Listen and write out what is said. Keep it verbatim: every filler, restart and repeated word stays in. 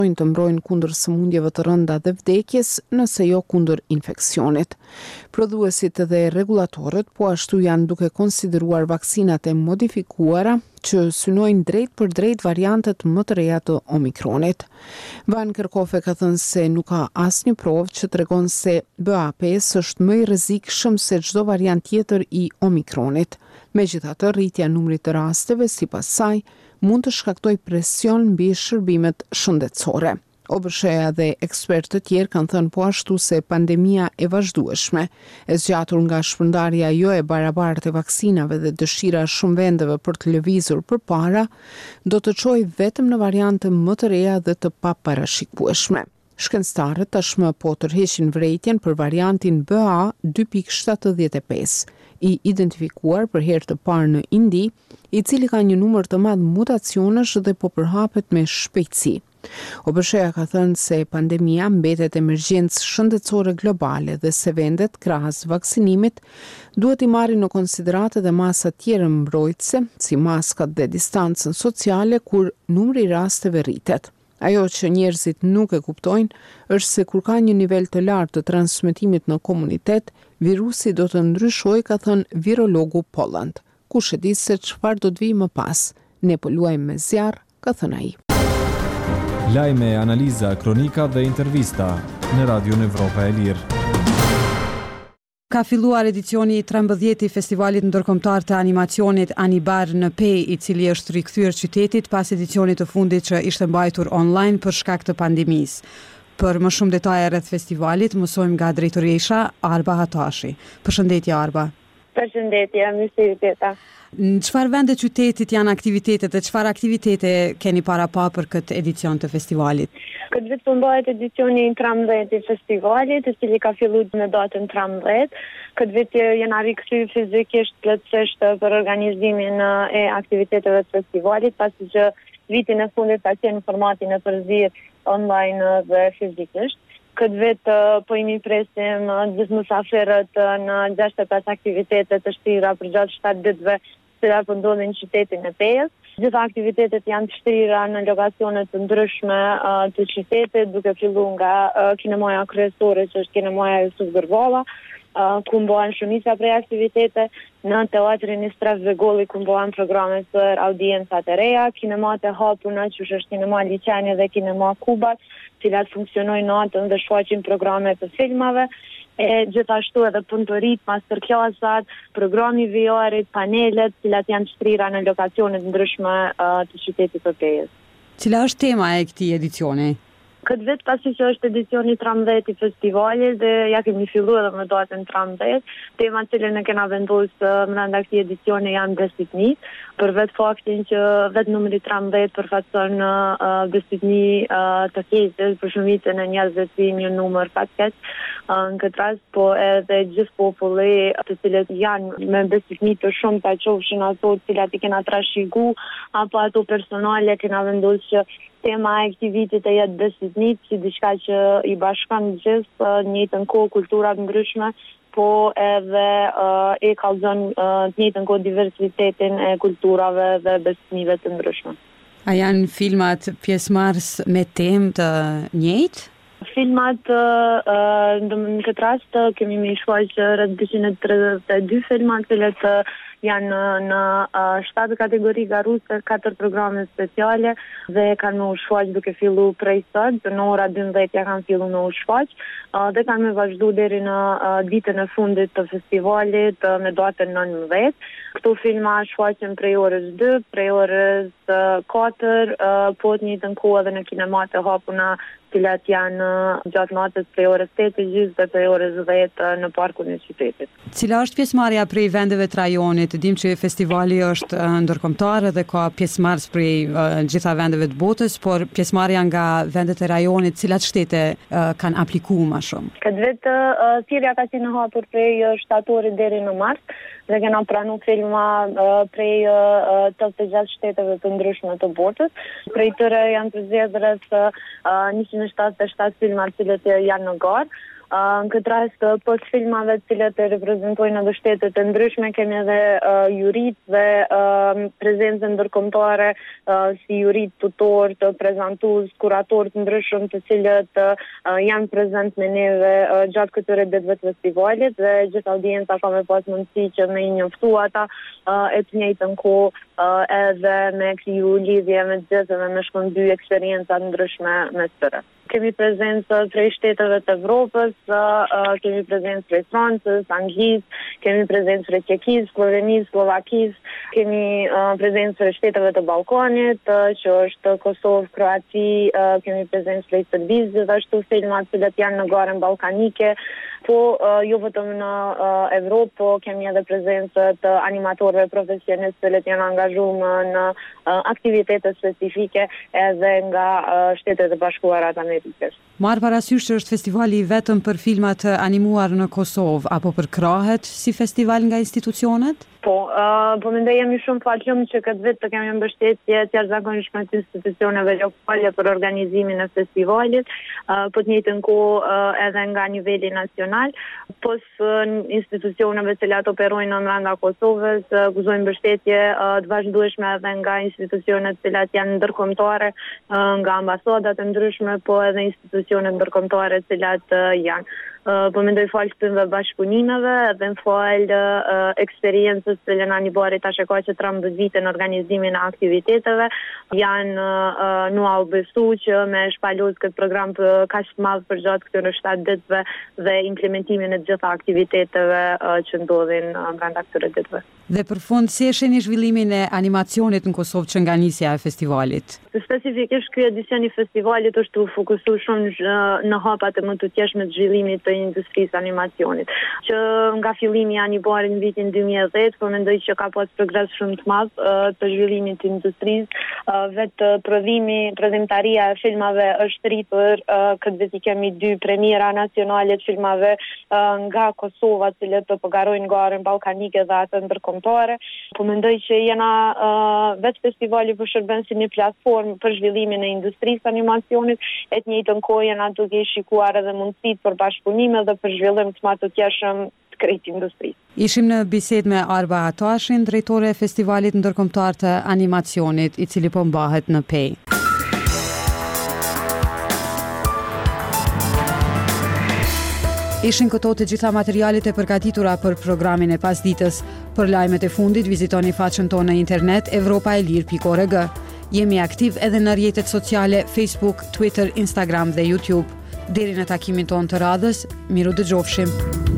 të mbrojnë kundër sëmundjeve të rënda dhe vdekjes, nëse jo kundër infeksionit. Prodhuesit dhe regulatorët po ashtu janë duke konsideruar vaksinat e modifikuara që synojnë drejt për drejt variantet më të reja të Omikronit. Van Kerkhove ka thënë se nuk ka asnjë provë që tregon se B A pesë është më i rrezikshëm se çdo variant tjetër i Omikronit. Megjithatë, rritja e numrit të rasteve sipas saj mund të shkaktoj presion mbi shërbimet shëndetësore. O B S H-ja dhe ekspertë të tjerë kanë thënë po ashtu se pandemia e vazhdueshme, e zgjatur nga shpërndarja jo e barabartë e vaksinave dhe dëshira e shumë vendeve për të lëvizur përpara, do të çojë vetëm në variante më të reja dhe të paparashikueshme. Shkencëtarët tashmë po tërheqin vërejtjen për variantin B A dy pikë shtatëdhjetë e pesë, i identifikuar për herë të parë në Indi, i cili ka një numër të madh mutacionesh dhe po përhapet me shpejtësi. O B S H-ja ka thënë se pandemia mbetet emergjencë shëndetësore globale dhe se vendet krahas vaksinimit duhet i marrin në konsiderat edhe masa tjera mbrojtëse, si maskat dhe distancën sociale kur numri i rasteve rritet. Ajo që njerëzit nuk e kuptojnë është se kur ka një nivel të lartë të transmetimit në komunitet, virusi do të ndryshojë, ka thënë virologu Polland. Kush e di se çfarë do të vijë më pas? Ne po luajmë me zjarr, ka thënë ai. Lajme, analiza, kronika dhe intervista në Radion Evropa e Lirë. Ka filluar edicioni trembëdhjetë i festivalit ndërkombëtar të animacionit Anibar në Pej, i cili është rikthyer qytetit pas edicionit të fundit që ishte mbajtur online për shkak të pandemisë. Për më shumë detaje rreth festivalit, mësojmë nga drejtoresha Arba Hatashi. Përshëndetje Arba. Përshëndetje, mirë se jeni. Në çfarë vende qytetit janë aktivitetet dhe çfarë aktivitete keni para pa për këtë edicion të festivalit? Këtë vit përmbahet edicioni tridhjetë i festivalit, i cili ka filluar në datën tridhjetë. Këtë vit janë rikthyer fizikisht plotësisht për organizimin e aktiviteteve të festivalit, pasi që vitin e fundit ka qenë në formatin e përzierë online dhe fizikisht. Këtë vit po i presim gjithë mysafirët në gjashtëdhjetë e pesë aktivitete të shtira për gjatë shtatë ditëve që po ndodhin në qytetin e Pejës. Gjitha aktivitetet janë të shtrirë në lokacione të ndryshme të qytetit, duke filluar nga kinemaja kryesore, që është kinemaja Jusuf Gërballa, ku mbohen shumica prej aktivitete, në teatrin Istraf Begolli, ku mbohen programe për audiencat e reja, kinemat e hapuna, që është kinema Liçeni dhe kinema Kubat, cilat funksionojnë natën dhe shfaqin programe të filmave, e gjithashtu edhe punëtorit, masterclassat, programi V R-it, panelet, cilat janë shtrira në lokacione të ndryshme uh, të qytetit të Pejës. Cila është tema e këtij edicioni? Këtë vit, pasi që është edicioni tridhjetë i festivalit dhe ja kemi filluar edhe me datën tridhjetë, tema cilën e kena vendosur brenda këtij edicioni janë besimit, për vetë faktin që vetë numri tridhjetë përfaqëson uh, besimit uh, të keqes për shumicën e njerëzve si një numër fatkeq. Uh, në këtë rast, po edhe gjithë populli të cilët janë me besimit të shumë të qofshin ato të cilat i kena trashëgu, apo ato personale kena vendosur që tema e këtij viti të jetë besimit, si diçka që i bashkon gjithë në njëjtën kohë kultura të ndryshme, po edhe uh, e kallëzon uh, të njëjtën kohë diversitetin e kulturave dhe besimive të ndryshme. A janë filmat pjesëmarrës me temë të njëjtë? Filmat, uh, në këtë rast, kemi me shfaqë rreth dyqind e tridhjetë e dy filma, të cilët uh, janë në shtatë kategori garuse, katër programe speciale dhe kanë me u shfaq duke fillu prej sot, në ora dymbëdhjetë ja kanë fillu me u shfaq dhe kanë me vazhdu deri në ditën e fundit të festivalit me datën nëntëdhjetë. Këto filma shfaqen prej orës dy, prej orës katër, po të njëjtën kohë edhe në kinemat e hapuna, cilat janë gjatë natës prej orës tetë gjys dhe prej orës dhjetë në parkun e qytetit. Cila është pjesëmarrja prej vendeve të rajonit? Dim që festivali është ndërkombëtar dhe ka pjesëmarrës prej uh, gjitha vendeve të botës, por pjesëmarrja nga vendet e rajonit, cilat shtete uh, kanë aplikuar më shumë? Këtë vit uh, thirrja ka qenë hapur prej shtatorit deri në mars dhe kena pranu filma uh, prej uh, të gjashtë shteteve të ndryshme të botës. Prej tyre janë përzgjedhur rreth uh, njëqind e shtatëdhjetë e shtatë filma të cilët janë në garë. Uh, në këtë rast, uh, pas filmave të cilat e reprezentojnë edhe shtetet e ndryshme, kemi edhe uh, jurit dhe uh, prezencë ndërkombëtare uh, si jurit tutor, të prezantues, kurator të ndryshëm të cilët uh, janë prezent me neve uh, gjatë këtyre ditëve të festivalit dhe gjithë audienca ka me pas mundësi që me i njoftu ata uh, e të njëjtën kohë uh, edhe me kriju lidhje me të gjithë dhe me shkëndy eksperienca ndryshme me tyre. Kemi prezencë prej shteteve të Evropës, uh, kemi prezencë prej Francës, Anglisë, kemi prezencë prej Çekisë, Slovenisë, Slovakisë, kemi uh, prezencë prej shteteve të Ballkanit, uh, që është Kosovë, Kroaci, uh, kemi prezencë prej Serbisë, gjithashtu filma të cilët janë në garën ballkanike, po uh, jo vetëm në uh, Evropë, po kemi edhe prezencë të animatorëve profesionistë të cilët janë angazhuar në uh, aktivitete specifike edhe nga uh, Shtetet e Bashkuara të Amerikës. Marë parasysh që është festivali vetëm për filmat animuar në Kosovë, apo përkrahet si festival nga institucionet? Po, uh, po mendoj jemi shumë falshëm që këtë vit të kemi mbështetje të jashtëzakonshme të institucioneve lokale për organizimin e festivalit, uh, po të njëjtën kohë uh, edhe nga niveli nacional, pos uh, institucioneve që ato operojnë në nga Kosovës, uh, gëzojnë mbështetje uh, të vazhdueshme edhe nga institucionet që janë ndërkombëtare, uh, nga ambasadat e ndryshme, po edhe institucionet ndërkombëtare që uh, janë. Uh, po mendoj falë të bashkëpunimeve edhe në falë uh, eksperiencës të Lena Nibari tash e ka që trembëdhjetë vite në organizimin e aktiviteteve, janë uh, nua u besu që me shpaluz këtë program për kaq të madh për gjatë këtyre shtatë ditëve dhe implementimin e të gjitha aktiviteteve uh, që ndodhin uh, brenda këtyre ditëve. Dhe për fund, si e shihni zhvillimin e animacionit në Kosovë që nga nisja e festivalit? Specifikisht ky edicion i festivalit është u fokusuar shumë në hapat e më të tjeshme të zhvillimit të industrisë animacionit. Që nga fillimi i Anibari në vitin dy mijë e dhjetë, po mendoj që ka pas progres shumë të madh të zhvillimit të industrisë. Vetë prodhimi, prodhimtaria e filmave është rritur, këtë vit i kemi dy premiera nacionale të filmave nga Kosova, të cilët të përgarojnë garën ballkanike dhe atë ndërkombëtare. Po mendoj që jena vetë festivali po shërben si një platformë për zhvillimin e industrisë animacionit, e të njëjtën kohë janë duke shikuar edhe mundësitë për bashkëpunime dhe për zhvillim të më të tjeshëm të krejt industrisë. Ishim në bisedë me Arba Atashin, drejtore e festivalit ndërkombëtar të animacionit, i cili po mbahet në Pej. Ishin këto të gjitha materialet e përgatitura për programin e pasditës. Për lajmet e fundit, vizitoni faqen tonë në internet evropa e lir pikë org. Jemi aktiv edhe në rrjetet sociale Facebook, Twitter, Instagram dhe YouTube. Deri në takimin tonë të radhës, miru dëgjofshim.